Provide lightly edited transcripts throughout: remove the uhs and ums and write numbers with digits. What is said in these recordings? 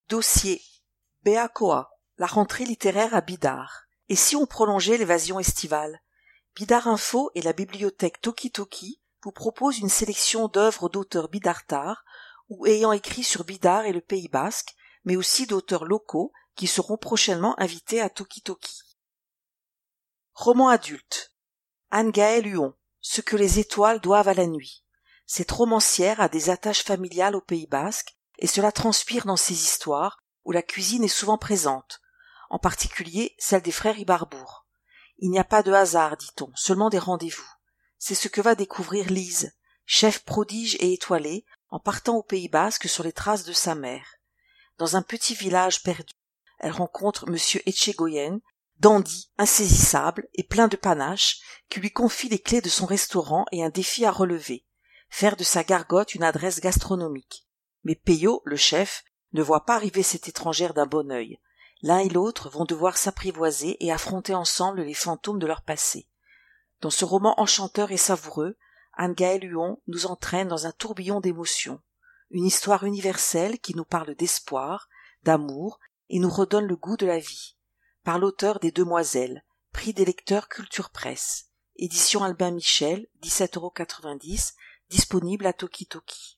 Dossier Beacoa, la rentrée littéraire à Bidart. Et si on prolongeait l'évasion estivale? Bidart Info et la bibliothèque Toki Toki vous proposent une sélection d'œuvres d'auteurs bidartards ou ayant écrit sur Bidart et le Pays Basque, mais aussi d'auteurs locaux qui seront prochainement invités à Toki Toki. Roman adulte. Anne-Gaëlle Huon, Ce que les étoiles doivent à la nuit. Cette romancière a des attaches familiales au Pays Basque et cela transpire dans ses histoires où la cuisine est souvent présente, en particulier celle des frères Ibarbour. Il n'y a pas de hasard, dit-on, seulement des rendez-vous. C'est ce que va découvrir Lise, chef prodige et étoilée, en partant au Pays Basque sur les traces de sa mère. Dans un petit village perdu, elle rencontre Monsieur Etchegoyen, dandy, insaisissable et plein de panache, qui lui confie les clés de son restaurant et un défi à relever, faire de sa gargote une adresse gastronomique. Mais Peyo, le chef, ne voit pas arriver cette étrangère d'un bon œil. L'un et l'autre vont devoir s'apprivoiser et affronter ensemble les fantômes de leur passé. Dans ce roman enchanteur et savoureux, Anne-Gaëlle Huon nous entraîne dans un tourbillon d'émotions. Une histoire universelle qui nous parle d'espoir, d'amour et nous redonne le goût de la vie. Par l'auteur des Demoiselles, prix des lecteurs Culture Presse. Édition Albin Michel, 17,90 €, disponible à Toki Toki.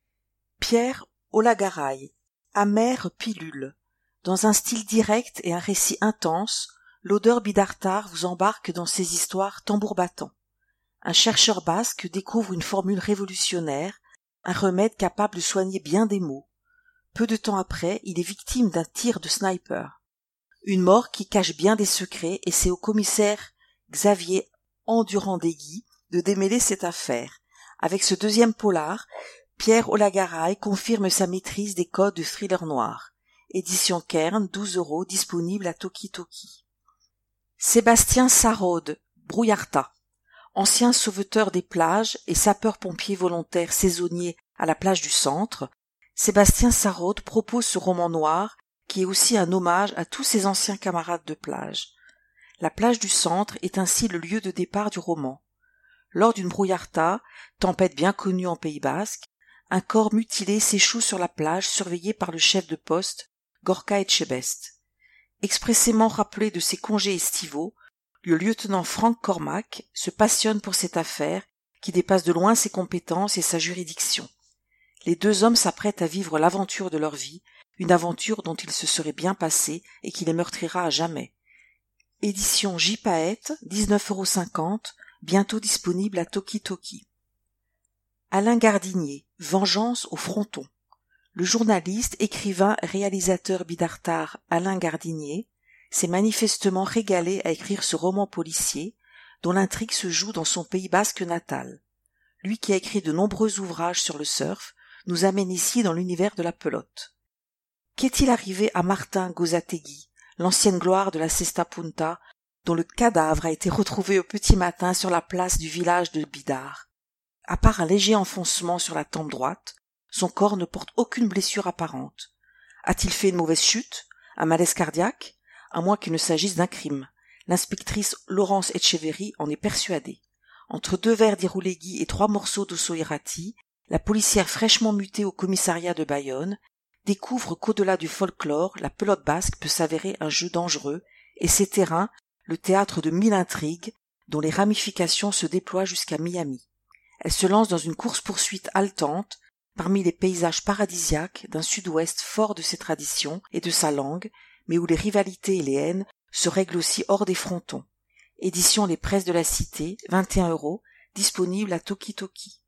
Pierre Olagaray, Amère pilule. Dans un style direct et un récit intense, l'auteur bidartard vous embarque dans ses histoires tambour battant. Un chercheur basque découvre une formule révolutionnaire, un remède capable de soigner bien des maux. Peu de temps après, il est victime d'un tir de sniper. Une mort qui cache bien des secrets et c'est au commissaire Xavier Endurandegui de démêler cette affaire. Avec ce deuxième polar, Pierre Olagaray confirme sa maîtrise des codes de thriller noir. Édition Kern, 12 €, disponible à Toki Toki. Sébastien Saraude, Brouillarta. Ancien sauveteur des plages et sapeur-pompier volontaire saisonnier à la plage du Centre, Sébastien Saraude propose ce roman noir qui est aussi un hommage à tous ses anciens camarades de plage. La plage du Centre est ainsi le lieu de départ du roman. Lors d'une brouillarta, tempête bien connue en Pays Basque, un corps mutilé s'échoue sur la plage surveillé par le chef de poste, Gorka Etchebest. Expressément rappelé de ses congés estivaux, le lieutenant Frank Cormac se passionne pour cette affaire qui dépasse de loin ses compétences et sa juridiction. Les deux hommes s'apprêtent à vivre l'aventure de leur vie, une aventure dont il se serait bien passé et qui les meurtrira à jamais. Édition J. Paët, 19,50 €, bientôt disponible à Toki Toki. Alain Gardinier, Vengeance au fronton. Le journaliste, écrivain, réalisateur bidartard Alain Gardinier s'est manifestement régalé à écrire ce roman policier dont l'intrigue se joue dans son Pays Basque natal. Lui qui a écrit de nombreux ouvrages sur le surf nous amène ici dans l'univers de la pelote. Qu'est-il arrivé à Martin Gozategui, l'ancienne gloire de la Cesta Punta, dont le cadavre a été retrouvé au petit matin sur la place du village de Bidart? À part un léger enfoncement sur la tempe droite, son corps ne porte aucune blessure apparente. A-t-il fait une mauvaise chute? Un malaise cardiaque? À moins qu'il ne s'agisse d'un crime. L'inspectrice Laurence Etcheverry en est persuadée. Entre 2 verres d'Irouléguy et 3 morceaux d'Osso-Irati, la policière fraîchement mutée au commissariat de Bayonne découvre qu'au-delà du folklore, la pelote basque peut s'avérer un jeu dangereux et ses terrains, le théâtre de 1000 intrigues dont les ramifications se déploient jusqu'à Miami. Elle se lance dans une course-poursuite haletante parmi les paysages paradisiaques d'un sud-ouest fort de ses traditions et de sa langue, mais où les rivalités et les haines se règlent aussi hors des frontons. Édition Les Presses de la Cité, 21 €, disponible à Toki Toki.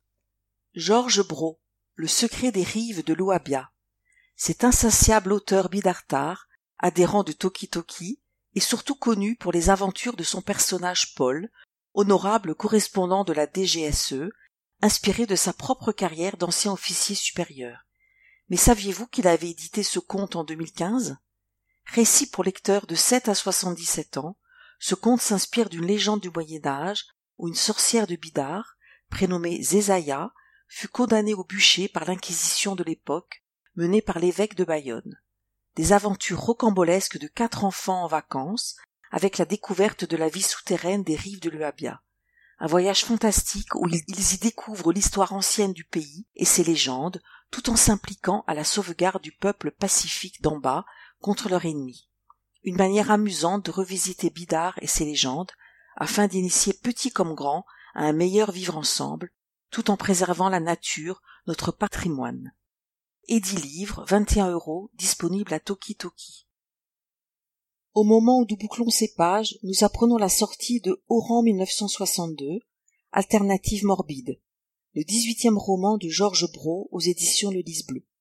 Georges Brault, Le secret des rives de l'Ouabia. Cet insatiable auteur bidartard, adhérent de Toki Toki, est surtout connu pour les aventures de son personnage Paul, honorable correspondant de la DGSE, inspiré de sa propre carrière d'ancien officier supérieur. Mais saviez-vous qu'il avait édité ce conte en 2015? Récit pour lecteurs de 7 à 77 ans, ce conte s'inspire d'une légende du Moyen-Âge où une sorcière de Bidart, prénommée Zézaïa, fut condamnée au bûcher par l'Inquisition de l'époque, menée par l'évêque de Bayonne. Des aventures rocambolesques de 4 enfants en vacances, avec la découverte de la vie souterraine des rives de l'Uabia. Un voyage fantastique où ils y découvrent l'histoire ancienne du pays et ses légendes, tout en s'impliquant à la sauvegarde du peuple pacifique d'en bas contre leur ennemi. Une manière amusante de revisiter Bidart et ses légendes, afin d'initier petits comme grands à un meilleur vivre ensemble, tout en préservant la nature, notre patrimoine. Et 10 livres, 21 €, disponibles à Toki Toki. Au moment où nous bouclons ces pages, nous apprenons la sortie de Oran 1962, Alternative morbide, le 18e roman de Georges Brault aux éditions Le Lys Bleu.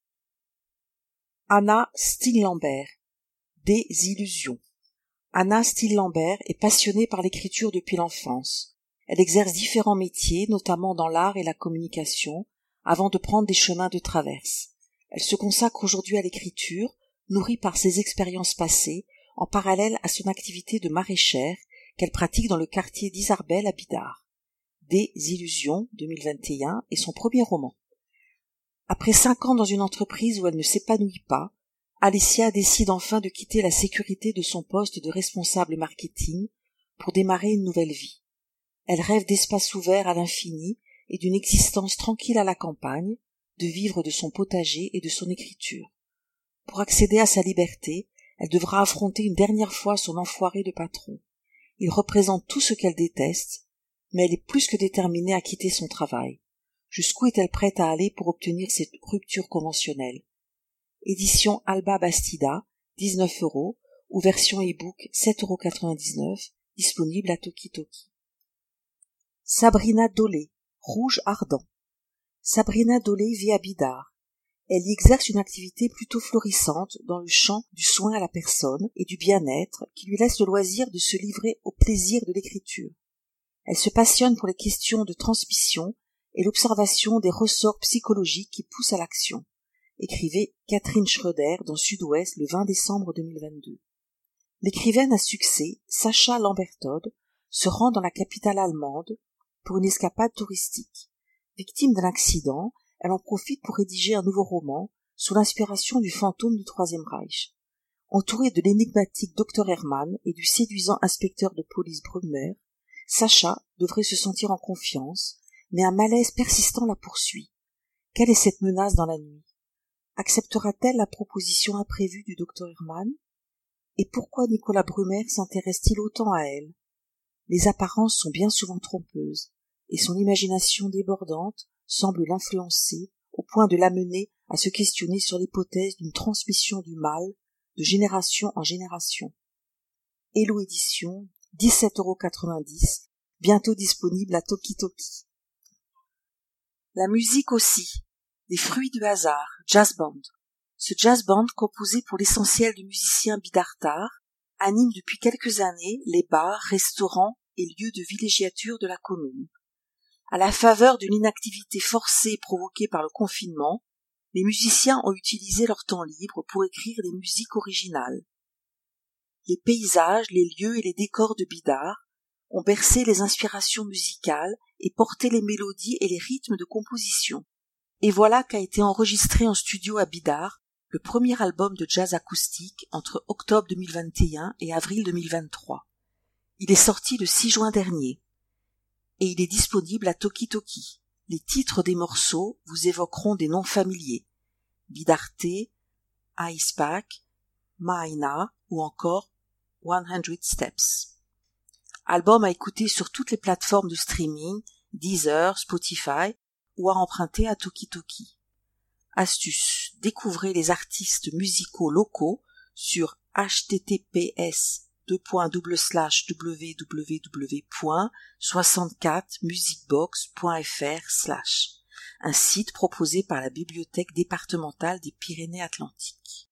Anna Steele-Lambert, Des illusions. Anna Steele-Lambert est passionnée par l'écriture depuis l'enfance. Elle exerce différents métiers, notamment dans l'art et la communication, avant de prendre des chemins de traverse. Elle se consacre aujourd'hui à l'écriture, nourrie par ses expériences passées, en parallèle à son activité de maraîchère qu'elle pratique dans le quartier d'Isarbel à Bidart. Des illusions, 2021, est son premier roman. Après 5 ans dans une entreprise où elle ne s'épanouit pas, Alicia décide enfin de quitter la sécurité de son poste de responsable marketing pour démarrer une nouvelle vie. Elle rêve d'espaces ouverts à l'infini et d'une existence tranquille à la campagne, de vivre de son potager et de son écriture. Pour accéder à sa liberté, elle devra affronter une dernière fois son enfoiré de patron. Il représente tout ce qu'elle déteste, mais elle est plus que déterminée à quitter son travail. Jusqu'où est-elle prête à aller pour obtenir cette rupture conventionnelle? Édition Alba Bastida, 19 €, ou version e-book 7,99 €, disponible à Toki Toki. Sabrina Dolé, Rouge ardent. Sabrina Dolé vit à Bidart. Elle y exerce une activité plutôt florissante dans le champ du soin à la personne et du bien-être qui lui laisse le loisir de se livrer au plaisir de l'écriture. Elle se passionne pour les questions de transmission et l'observation des ressorts psychologiques qui poussent à l'action, écrivait Catherine Schroeder dans Sud-Ouest le 20 décembre 2022. L'écrivaine à succès, Sacha Lambertod, se rend dans la capitale allemande pour une escapade touristique. Victime d'un accident, elle en profite pour rédiger un nouveau roman sous l'inspiration du fantôme du Troisième Reich. Entourée de l'énigmatique Dr Hermann et du séduisant inspecteur de police Brummer, Sacha devrait se sentir en confiance, mais un malaise persistant la poursuit. Quelle est cette menace dans la nuit? Acceptera-t-elle la proposition imprévue du Dr Hermann? Et pourquoi Nicolas Brummer s'intéresse-t-il autant à elle? Les apparences sont bien souvent trompeuses, et son imagination débordante semble l'influencer au point de l'amener à se questionner sur l'hypothèse d'une transmission du mal de génération en génération. Hello Édition, 17,90 €, bientôt disponible à Toki Toki. La musique aussi, des fruits du hasard, jazz band. Ce jazz band, composé pour l'essentiel de musiciens bidartards, anime depuis quelques années les bars, restaurants et lieux de villégiature de la commune. À la faveur d'une inactivité forcée provoquée par le confinement, les musiciens ont utilisé leur temps libre pour écrire des musiques originales. Les paysages, les lieux et les décors de Bidart ont bercé les inspirations musicales et porté les mélodies et les rythmes de composition. Et voilà qu'a été enregistré en studio à Bidart le premier album de jazz acoustique entre octobre 2021 et avril 2023. Il est sorti le 6 juin dernier. Et il est disponible à Toki Toki. Les titres des morceaux vous évoqueront des noms familiers. Bidarté, Icepack, Maina ou encore 100 Steps. Album à écouter sur toutes les plateformes de streaming, Deezer, Spotify ou à emprunter à Toki Toki. Astuce, découvrez les artistes musicaux locaux sur https://www.64musicbox.fr/, un site proposé par la Bibliothèque départementale des Pyrénées-Atlantiques.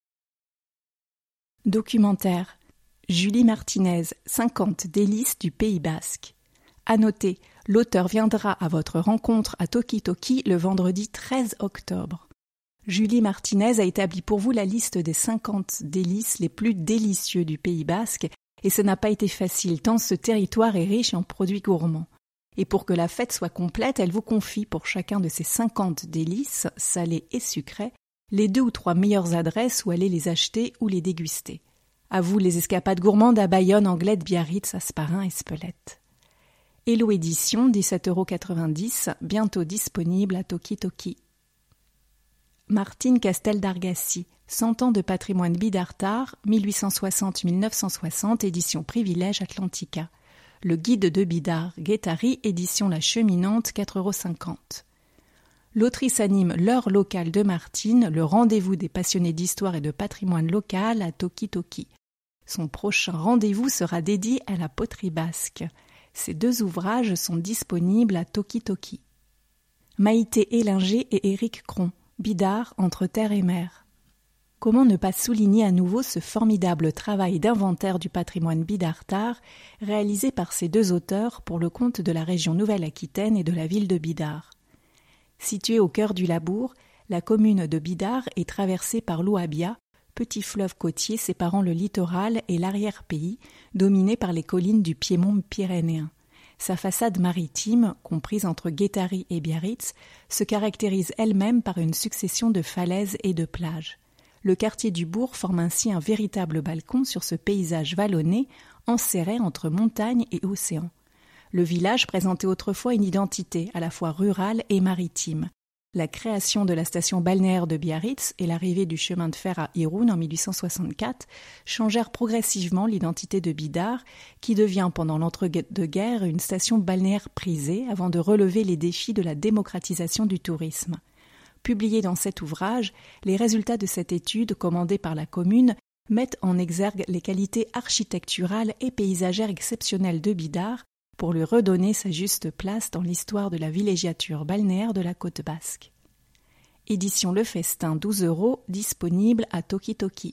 Documentaire. Julie Martinez, 50 délices du Pays Basque. À noter, l'auteur viendra à votre rencontre à Toki Toki le vendredi 13 octobre. Julie Martinez a établi pour vous la liste des 50 délices les plus délicieux du Pays Basque, et ce n'a pas été facile tant ce territoire est riche en produits gourmands. Et pour que la fête soit complète, elle vous confie pour chacun de ces 50 délices, salées et sucrées, les 2 ou 3 meilleures adresses où aller les acheter ou les déguster. À vous les escapades gourmandes à Bayonne, Anglette, Biarritz, Asparin et Spelette. Hello Édition, 17,90 €, bientôt disponible à Toki Toki. Martine Castel d'Argassi, 100 ans de patrimoine Bidart-Art, 1860-1960, édition Privilège Atlantica. Le guide de Bidart, Guettari, édition La Cheminante, 4,50 €. L'autrice anime l'heure locale de Martine, le rendez-vous des passionnés d'histoire et de patrimoine local à Toki Toki. Son prochain rendez-vous sera dédié à la poterie basque. Ces 2 ouvrages sont disponibles à Toki Toki. Maïté Hélinger et Éric Cron, Bidart entre terre et mer. Comment ne pas souligner à nouveau ce formidable travail d'inventaire du patrimoine Bidart-Art réalisé par ces 2 auteurs pour le compte de la région Nouvelle-Aquitaine et de la ville de Bidart. Située au cœur du Labourd, la commune de Bidart est traversée par l'Ouabia, petit fleuve côtier séparant le littoral et l'arrière-pays, dominé par les collines du Piémont pyrénéen. Sa façade maritime, comprise entre Guettari et Biarritz, se caractérise elle-même par une succession de falaises et de plages. Le quartier du bourg forme ainsi un véritable balcon sur ce paysage vallonné, enserré entre montagne et océan. Le village présentait autrefois une identité à la fois rurale et maritime. La création de la station balnéaire de Biarritz et l'arrivée du chemin de fer à Irun en 1864 changèrent progressivement l'identité de Bidart, qui devient pendant l'entre-deux-guerres une station balnéaire prisée avant de relever les défis de la démocratisation du tourisme. Publié dans cet ouvrage, les résultats de cette étude commandée par la commune mettent en exergue les qualités architecturales et paysagères exceptionnelles de Bidart pour lui redonner sa juste place dans l'histoire de la villégiature balnéaire de la côte basque. Édition Le Festin, 12 €, disponible à Toki Toki.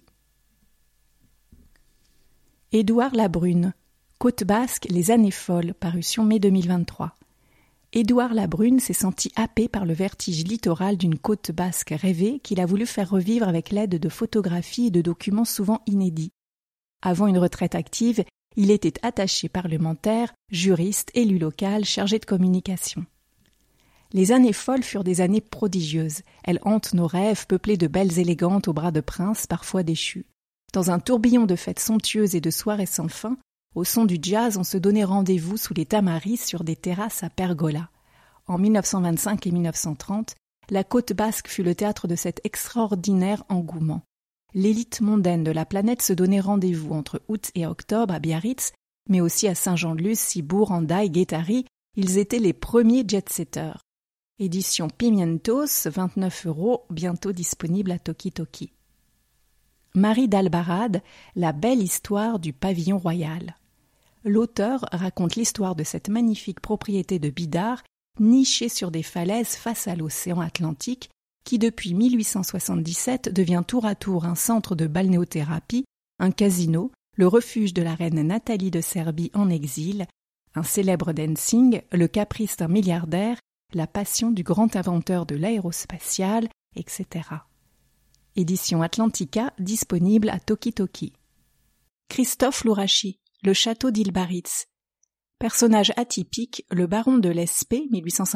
Édouard Labrune, Côte basque, les années folles, parution mai 2023. Édouard Labrune s'est senti happé par le vertige littoral d'une côte basque rêvée qu'il a voulu faire revivre avec l'aide de photographies et de documents souvent inédits. Avant une retraite active, il était attaché parlementaire, juriste, élu local, chargé de communication. Les années folles furent des années prodigieuses. Elles hantent nos rêves, peuplés de belles élégantes aux bras de princes, parfois déchus. Dans un tourbillon de fêtes somptueuses et de soirées sans fin, au son du jazz, on se donnait rendez-vous sous les tamaris sur des terrasses à pergola. En 1925 et 1930, la côte basque fut le théâtre de cet extraordinaire engouement. L'élite mondaine de la planète se donnait rendez-vous entre août et octobre à Biarritz, mais aussi à Saint-Jean-de-Luz, Cibourg, Hendaye, Guettari. Ils étaient les premiers jet-setters. Édition Pimientos, 29 €, bientôt disponible à Toki Toki. Marie d'Albarade, la belle histoire du pavillon royal. L'auteur raconte l'histoire de cette magnifique propriété de Bidart, nichée sur des falaises face à l'océan Atlantique, qui depuis 1877 devient tour à tour un centre de balnéothérapie, un casino, le refuge de la reine Nathalie de Serbie en exil, un célèbre dancing, le caprice d'un milliardaire, la passion du grand inventeur de l'aérospatiale, etc. Édition Atlantica, disponible à Toki Toki. Christophe Lourachi, le château d'Ilbaritz. Personnage atypique, le baron de l'Espée,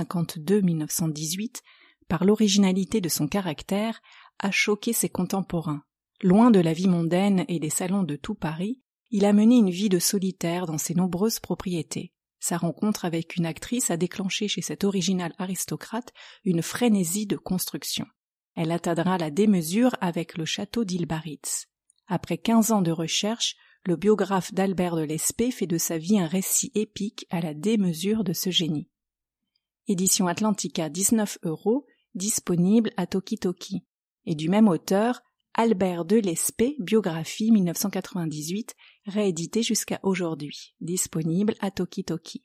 1852-1918, par l'originalité de son caractère, a choqué ses contemporains. Loin de la vie mondaine et des salons de tout Paris, il a mené une vie de solitaire dans ses nombreuses propriétés. Sa rencontre avec une actrice a déclenché chez cet original aristocrate une frénésie de construction. Elle atteindra la démesure avec le château d'Ilbaritz. Après 15 ans de recherche, le biographe d'Albert de l'Espée fait de sa vie un récit épique à la démesure de ce génie. Édition Atlantica, 19 €, disponible à Toki Toki. Et du même auteur, Albert de l'Espée, biographie 1998, réédité jusqu'à aujourd'hui, disponible à Toki Toki.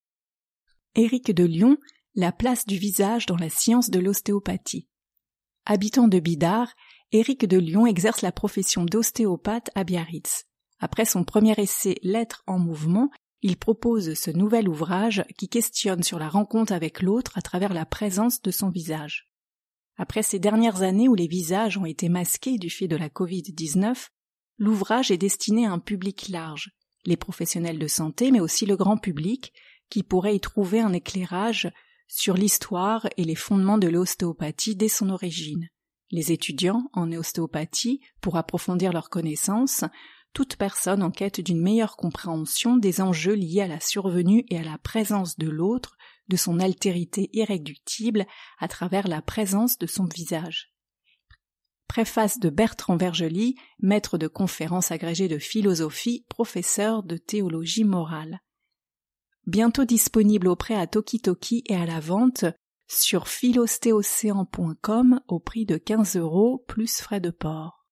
Éric de Lyon, la place du visage dans la science de l'ostéopathie. Habitant de Bidart, Éric de Lyon exerce la profession d'ostéopathe à Biarritz. Après son premier essai L'être en mouvement, il propose ce nouvel ouvrage qui questionne sur la rencontre avec l'autre à travers la présence de son visage. Après ces dernières années où les visages ont été masqués du fait de la Covid-19, l'ouvrage est destiné à un public large, les professionnels de santé mais aussi le grand public, qui pourrait y trouver un éclairage sur l'histoire et les fondements de l'ostéopathie dès son origine. Les étudiants en ostéopathie, pour approfondir leurs connaissances, toute personne en quête d'une meilleure compréhension des enjeux liés à la survenue et à la présence de l'autre, de son altérité irréductible à travers la présence de son visage. Préface de Bertrand Vergely, maître de conférences agrégé de philosophie, professeur de théologie morale. Bientôt disponible au prêt à Toki et à la vente sur philostéocéan.com au prix de 15 € plus frais de port.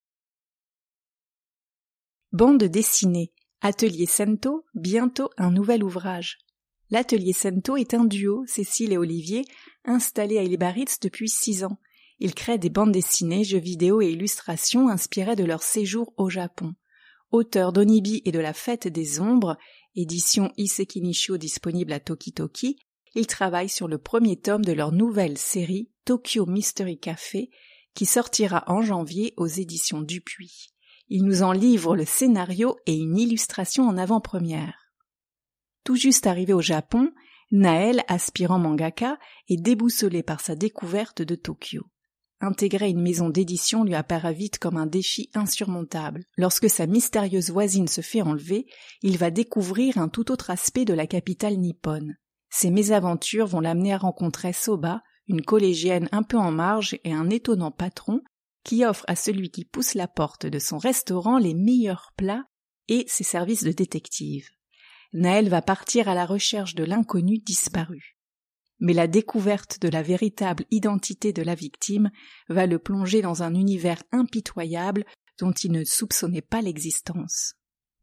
Bande dessinée. Atelier Sento, bientôt un nouvel ouvrage. L'Atelier Sento est un duo, Cécile et Olivier, installés à Île-Baritz depuis 6 ans. Ils créent des bandes dessinées, jeux vidéo et illustrations inspirés de leur séjour au Japon. Auteurs d'Onibi et de la Fête des Ombres, édition Iseki Nishio disponible à Toki, ils travaillent sur le premier tome de leur nouvelle série Tokyo Mystery Café qui sortira en janvier aux éditions Dupuis. Ils nous en livrent le scénario et une illustration en avant-première. Tout juste arrivé au Japon, Naël, aspirant mangaka, est déboussolé par sa découverte de Tokyo. Intégrer une maison d'édition lui apparaît vite comme un défi insurmontable. Lorsque sa mystérieuse voisine se fait enlever, il va découvrir un tout autre aspect de la capitale nippone. Ses mésaventures vont l'amener à rencontrer Soba, une collégienne un peu en marge et un étonnant patron qui offre à celui qui pousse la porte de son restaurant les meilleurs plats et ses services de détective. Naël va partir à la recherche de l'inconnu disparu. Mais la découverte de la véritable identité de la victime va le plonger dans un univers impitoyable dont il ne soupçonnait pas l'existence.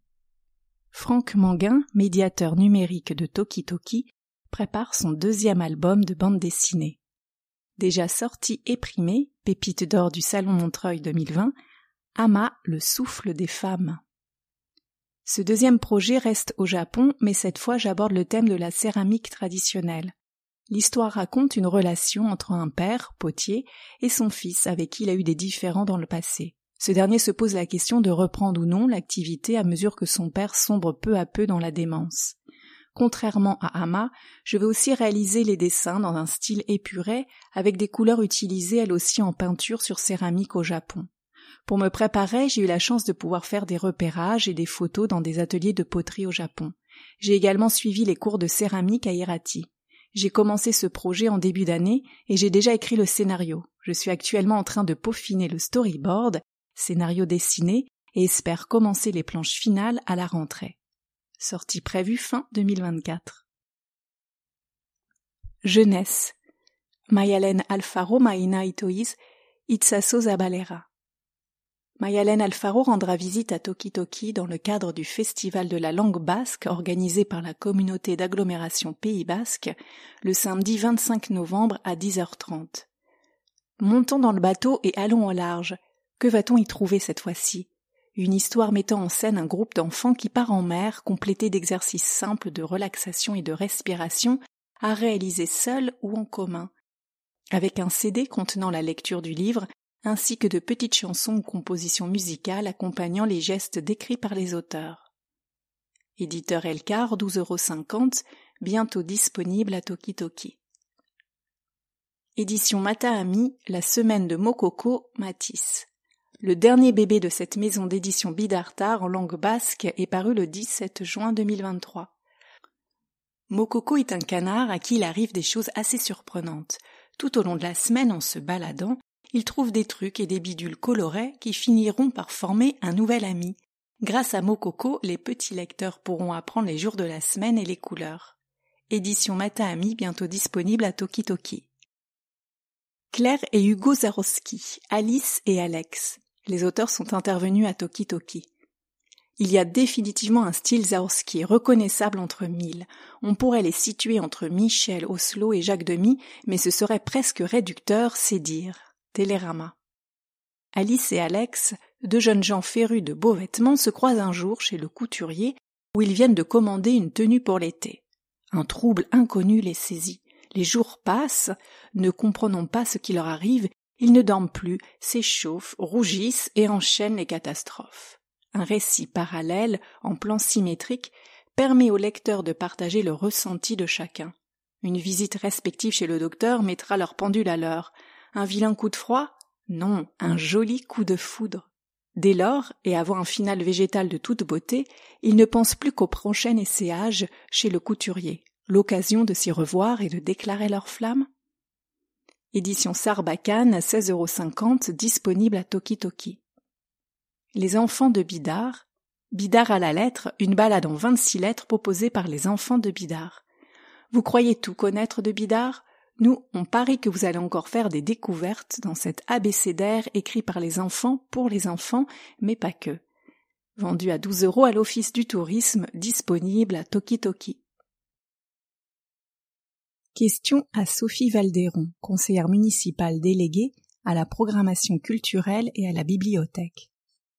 Franck Manguin, médiateur numérique de Toki, prépare son 2e album de bande dessinée. Déjà sorti et primé, pépite d'or du Salon Montreuil 2020, Ama, le souffle des femmes. Ce 2e projet reste au Japon, mais cette fois j'aborde le thème de la céramique traditionnelle. L'histoire raconte une relation entre un père, potier, et son fils avec qui il a eu des différends dans le passé. Ce dernier se pose la question de reprendre ou non l'activité à mesure que son père sombre peu à peu dans la démence. Contrairement à Ama, je vais aussi réaliser les dessins dans un style épuré avec des couleurs utilisées elles aussi en peinture sur céramique au Japon. Pour me préparer, j'ai eu la chance de pouvoir faire des repérages et des photos dans des ateliers de poterie au Japon. J'ai également suivi les cours de céramique à Hirati. J'ai commencé ce projet en début d'année et j'ai déjà écrit le scénario. Je suis actuellement en train de peaufiner le storyboard, scénario dessiné, et espère commencer les planches finales à la rentrée. Sortie prévue fin 2024. Jeunesse. Mayalen Alfaro Maina Itoiz, Itsaso Zabalera. Mayalen Alfaro rendra visite à Toki dans le cadre du Festival de la langue basque organisé par la communauté d'agglomération Pays Basque le samedi 25 novembre à 10h30. Montons dans le bateau et allons au large. Que va-t-on y trouver cette fois-ci ? Une histoire mettant en scène un groupe d'enfants qui part en mer, complété d'exercices simples de relaxation et de respiration, à réaliser seul ou en commun, avec un CD contenant la lecture du livre, ainsi que de petites chansons ou compositions musicales accompagnant les gestes décrits par les auteurs. Éditeur Elcar, 12,50 €, bientôt disponible à Toki. Édition Mataami, la semaine de Mokoko, Matisse. Le dernier bébé de cette maison d'édition Bid'Artar en langue basque est paru le 17 juin 2023. Mokoko est un canard à qui il arrive des choses assez surprenantes. Tout au long de la semaine, en se baladant, il trouve des trucs et des bidules colorés qui finiront par former un nouvel ami. Grâce à Mokoko, les petits lecteurs pourront apprendre les jours de la semaine et les couleurs. Édition Mataami, bientôt disponible à Toki. Claire et Hugo Zarowski, Alice et Alex. Les auteurs sont intervenus à Toki. Il y a définitivement un style Zarowski reconnaissable entre mille. On pourrait les situer entre Michel Oslo et Jacques Demy, mais ce serait presque réducteur, c'est dire. Télérama. Alice et Alex, 2 jeunes gens férus de beaux vêtements, se croisent un jour chez le couturier où ils viennent de commander une tenue pour l'été. Un trouble inconnu les saisit. Les jours passent, ne comprenant pas ce qui leur arrive, ils ne dorment plus, s'échauffent, rougissent et enchaînent les catastrophes. Un récit parallèle, en plan symétrique, permet au lecteur de partager le ressenti de chacun. Une visite respective chez le docteur mettra leur pendule à l'heure. Un vilain coup de froid ? Non, un joli coup de foudre. Dès lors, et avant un final végétal de toute beauté, il ne pense plus qu'au prochain essayage chez le couturier, l'occasion de s'y revoir et de déclarer leur flamme. Édition Sarbacane, 16,50 €, disponible à Toki Toki. Les enfants de Bidart. Bidart à la lettre, une balade en 26 lettres proposée par les enfants de Bidart. Vous croyez tout connaître de Bidart ? Nous, on parie que vous allez encore faire des découvertes dans cet abécédaire écrit par les enfants pour les enfants, mais pas que. Vendu à 12 € à l'Office du tourisme, disponible à Toki Toki. Question à Sophie Valderon, conseillère municipale déléguée à la programmation culturelle et à la bibliothèque.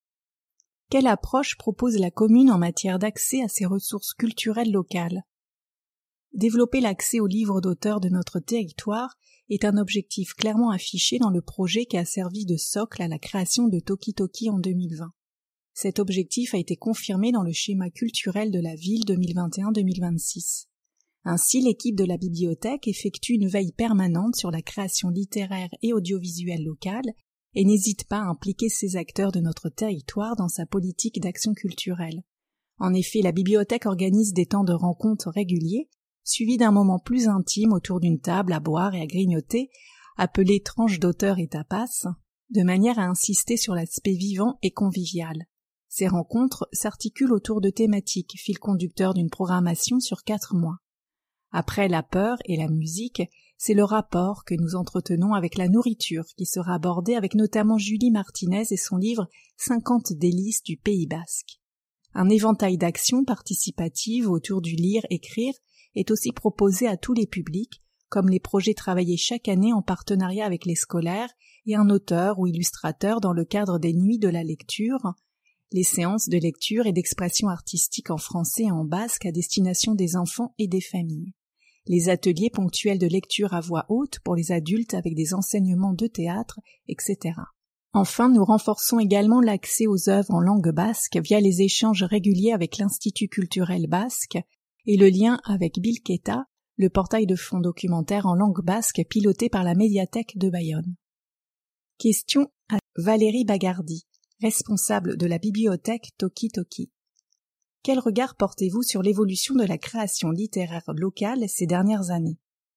Quelle approche propose la commune en matière d'accès à ses ressources culturelles locales ? Développer l'accès aux livres d'auteurs de notre territoire est un objectif clairement affiché dans le projet qui a servi de socle à la création de Toki Toki en 2020. Cet objectif a été confirmé dans le schéma culturel de la ville 2021-2026. Ainsi, l'équipe de la bibliothèque effectue une veille permanente sur la création littéraire et audiovisuelle locale et n'hésite pas à impliquer ces acteurs de notre territoire dans sa politique d'action culturelle. En effet, la bibliothèque organise des temps de rencontres réguliers, suivis d'un moment plus intime autour d'une table à boire et à grignoter, appelé tranche d'auteur et tapas, de manière à insister sur l'aspect vivant et convivial. Ces rencontres s'articulent autour de thématiques, fil conducteur d'une programmation sur 4 mois. Après la peur et la musique, c'est le rapport que nous entretenons avec la nourriture qui sera abordé avec notamment Julie Martinez et son livre 50 délices du Pays basque. Un éventail d'actions participatives autour du lire-écrire est aussi proposé à tous les publics, comme les projets travaillés chaque année en partenariat avec les scolaires et un auteur ou illustrateur dans le cadre des nuits de la lecture, les séances de lecture et d'expression artistique en français et en basque à destination des enfants et des familles, les ateliers ponctuels de lecture à voix haute pour les adultes avec des enseignements de théâtre, etc. Enfin, nous renforçons également l'accès aux œuvres en langue basque via les échanges réguliers avec l'Institut culturel basque et le lien avec Bilketa, le portail de fonds documentaires en langue basque piloté par la médiathèque de Bayonne. Question à Valérie Bagardi, responsable de la bibliothèque Toki Toki. Quel regard portez-vous sur l'évolution de la création littéraire locale ces dernières années ?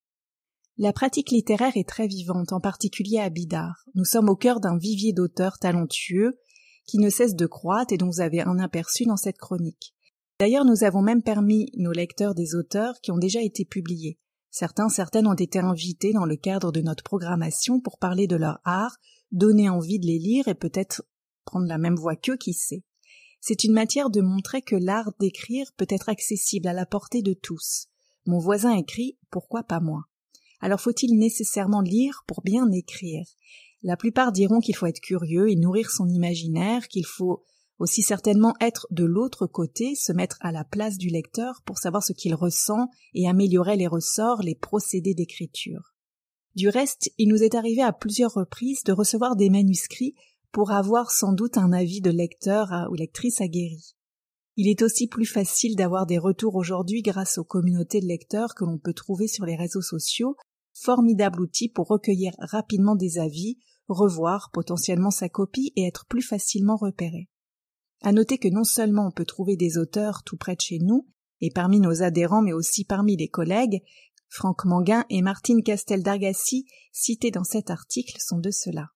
La pratique littéraire est très vivante, en particulier à Bidart. Nous sommes au cœur d'un vivier d'auteurs talentueux qui ne cesse de croître et dont vous avez un aperçu dans cette chronique. D'ailleurs, nous avons même permis nos lecteurs des auteurs qui ont déjà été publiés. Certaines ont été invités dans le cadre de notre programmation pour parler de leur art, donner envie de les lire et peut-être prendre la même voie qu'eux, qui sait. C'est une matière de montrer que l'art d'écrire peut être accessible à la portée de tous. Mon voisin écrit, pourquoi pas moi ? Alors faut-il nécessairement lire pour bien écrire ? La plupart diront qu'il faut être curieux et nourrir son imaginaire, qu'il faut aussi certainement être de l'autre côté, se mettre à la place du lecteur pour savoir ce qu'il ressent et améliorer les ressorts, les procédés d'écriture. Du reste, il nous est arrivé à plusieurs reprises de recevoir des manuscrits pour avoir sans doute un avis de lecteur ou lectrice aguerri. Il est aussi plus facile d'avoir des retours aujourd'hui grâce aux communautés de lecteurs que l'on peut trouver sur les réseaux sociaux, formidable outil pour recueillir rapidement des avis, revoir potentiellement sa copie et être plus facilement repéré. À noter que non seulement on peut trouver des auteurs tout près de chez nous, et parmi nos adhérents mais aussi parmi les collègues, Franck Manguin et Martine Castel-Dargassi, cités dans cet article, sont de ceux-là.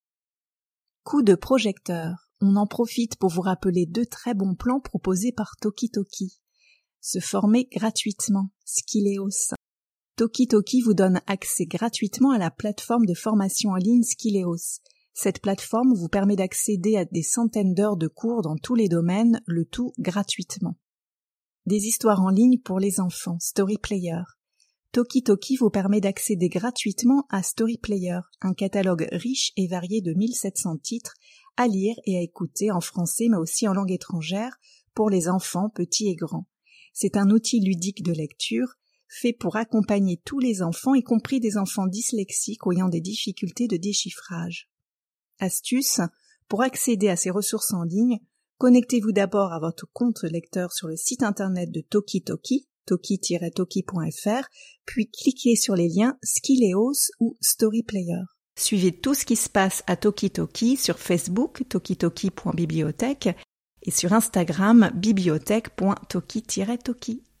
Coup de projecteur. On en profite pour vous rappeler 2 très bons plans proposés par Toki Toki. Se former gratuitement, Skileos. Toki Toki vous donne accès gratuitement à la plateforme de formation en ligne Skileos. Cette plateforme vous permet d'accéder à des centaines d'heures de cours dans tous les domaines, le tout gratuitement. Des histoires en ligne pour les enfants, Story Player. Toki Toki vous permet d'accéder gratuitement à Story Player, un catalogue riche et varié de 1700 titres à lire et à écouter en français mais aussi en langue étrangère pour les enfants petits et grands. C'est un outil ludique de lecture fait pour accompagner tous les enfants, y compris des enfants dyslexiques ou ayant des difficultés de déchiffrage. Astuce, pour accéder à ces ressources en ligne, connectez-vous d'abord à votre compte lecteur sur le site internet de Toki Toki, toki-toki.fr, puis cliquez sur les liens Skileos ou Story Player. Suivez tout ce qui se passe à Tokitoki sur Facebook, tokitoki.bibliothèque, et sur Instagram, bibliothèque.toki-toki.